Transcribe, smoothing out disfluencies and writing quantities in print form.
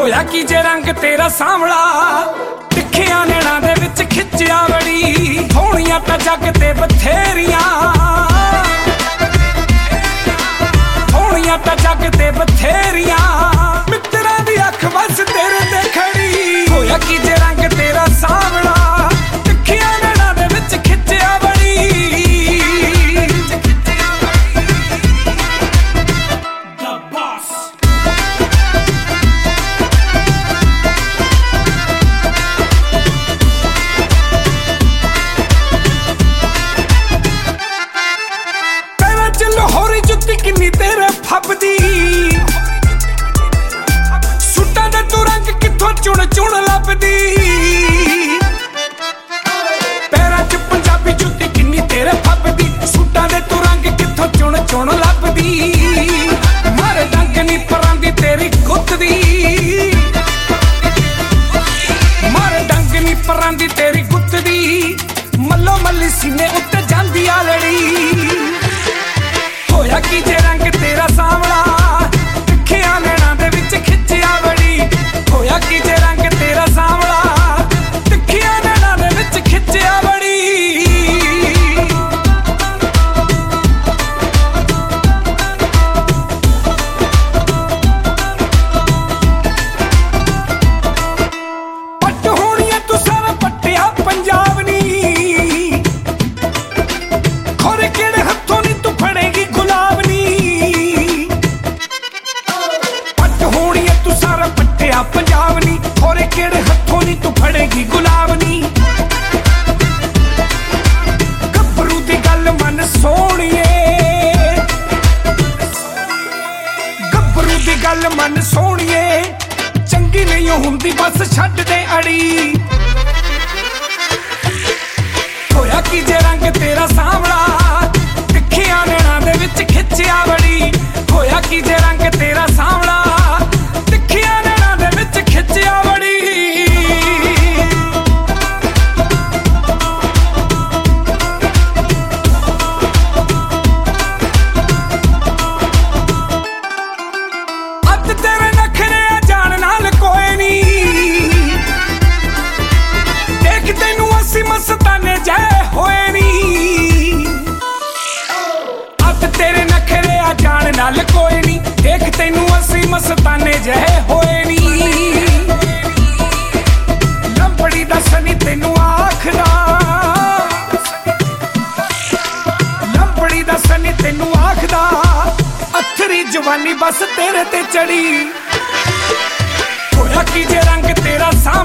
ਹੋਇਆ ਕੀ ਜੇ ਰੰਗ ਤੇਰਾ ਸਾਂਵਲਾ ਤਿੱਖਿਆਂ ਨੈਣਾਂ ਦੇ ਵਿੱਚ ਖਿੱਚਿਆ ਬੜੀ ਹੋਣੀਆਂ ਤਾਂ ਜੱਗ ਤੇ ਬਥੇਰੀਆਂ ਹੋਣੀਆਂ ਤਾਂ ਜੱਗ ਤੇ ਬਥੇਰੀਆਂ ਮਿੱਤਰਾਂ ਦੀ ਅੱਖ ਵੱਸ ਤੇਰੇ ਤੇ ਖੜੀ ਹੋਇਆ ਕੀ ਜੇ ਰੰਗ ਤੇਰਾ ਸਾਂਵਲਾ ਤਿੱਖਿਆਂ ਨੈਣਾਂ ਦੇ ਵਿੱਚ ਖਿੱਚਿਆ ਬੜੀ The Boss ਲਾਹੌਰੀ ਜੁੱਤੀ ਕਿੰਨੀ ਤੇਰੇ ਫੱਬਦੀ ਸੁੱਟਾਂ ਦੇ ਤੂੰ ਰੰਗ ਕਿੱਥੋਂ ਚੁਣ ਚੁਣ ਲੱਭਦੀ ਪੈਰਾਂ 'ਚ ਪੰਜਾਬੀ ਜੁੱਤੀ ਕਿੰਨੀ ਤੇਰੇ ਫੱਬਦੀ ਸੁੱਟਾਂ ਦੇ ਤੂੰ ਰੰਗ ਕਿੱਥੋਂ ਚੁਣ ਚੁਣ ਲੱਭਦੀ ਮਾਰੇ ਡੰਗ ਨੀ ਪਰਾਂ ਦੀ ਤੇਰੀ ਗੁੱਤ ਦੀ ਮਾਰੇ ਡੰਗ ਨੀ ਪਰਾਂ ਦੀ ਤੇਰੀ ਗੁੱਤ ਦੀ ਮੱਲੋ ਮੱਲੀ ਸੀਨੇ ਉੱਤੇ ਜਾਂਦੀ ਆ ਲੜੀ ਹੋਇਆ ਕੀ ਜੇ ਰੰਗ ਤੇਰਾ ਸਾਂਵਲਾ ਤਿੱਖਿਆਂ ਨੈਣਾਂ ਦੇ ਵਿੱਚ ਖਿੱਚਿਆ ਬੜੀ ਹੋਇਆ ਕੀ ਜੇ ਰੰਗ ਤੇਰਾ ਸਾਂਵਲਾ ਤਿੱਖਿਆਂ ਨੈਣਾਂ ਦੇ ਵਿੱਚ ਖਿੱਚਿਆ ਬੜੀ ਪੱਟ ਹੋਣੀਆਂ ਤੂੰ ਸਾਰਾ ਪੱਟਿਆ ਪੰਜਾਬ ਨੀ ਖੋਰੇ ਕਿਹੜੇ ਹੱਥੋਂ ਨੀ ਤੂੰ ਫੜੇਗੀ ਗੁਲਾਬ ਨੀ ਪੱਟ ਹੋਣੀਆਂ ਤੂੰ ਸਾਰਾ ਪੱਟਿਆ ਪੰਜਾਬ ਨੀ ਖੋਰੇ ਕਿਹੜੇ ਹੱਥੋਂ ਨੀ ਤੂੰ ਫੜੇਗੀ ਗੁਲਾਬ ਨੀ ਗੱਭਰੂ ਦੀ ਗੱਲ ਮਨ ਸੋਹਣੀਏ ਗੱਭਰੂ ਦੀ ਗੱਲ ਮਨ ਸੋਹਣੀਏ ਚੰਗੀ ਨਹੀਂ ਹੁੰਦੀ ਬਸ ਛੱਡ ਦੇ ਅੜੀ ਹੋਇਆ ਕੀ ਜੇ ਰੰਗ ਤੇਰਾ ਸਾਂਵਲਾ ਤਿੱਖਿਆਂ ਨੈਣਾਂ ਦੇ ਵਿੱਚ ਖਿੱਚਿਆ ਬੜੀ ਹੋਇਆ ਕੀ ਜੇ ਰੰਗ ਤੇਰਾ ਸਾਂਵਲਾ ਤਿੱਖਿਆਂ ਨੈਣਾਂ ਦੇ ਵਿੱਚ ਖਿੱਚਿਆ ਬੜੀ ਅੱਜ ਤੇਰੇ ਨਖਰੇ ਆ ਜਾਣ ਨਾਲ ਕੋਈ ਨੀ ਦੇਖ ਤੈਨੂੰ ਅਸੀਂ ਮਸਤਾਨੇ ਜੈ ਹੋਏ ਨੀ ਅੱਜ ਤੇਰੇ ਨਖਰੇ ਆ ਜਾਣ ਨਾਲ ਕੋਈ ਨੀ ਦੇਖ ਤੈਨੂੰ ਅਸੀਂ ਮਸਤਾਨੇ ਜੈ ਹੋਏ ਨੀ ਲੰਬੜੀ ਦਾ ਸਨੀ ਤੈਨੂੰ ਆਖਦਾ ਲੰਬੜੀ ਦਾ ਸਨੀ ਤੈਨੂੰ ਆਖਦਾ ਅੱਥਰੀ ਜਵਾਨੀ ਬਸ ਤੇਰੇ ਤੇ ਚੜੀ ਹੋਇਆ ਕੀ ਜੇ ਰੰਗ ਤੇਰਾ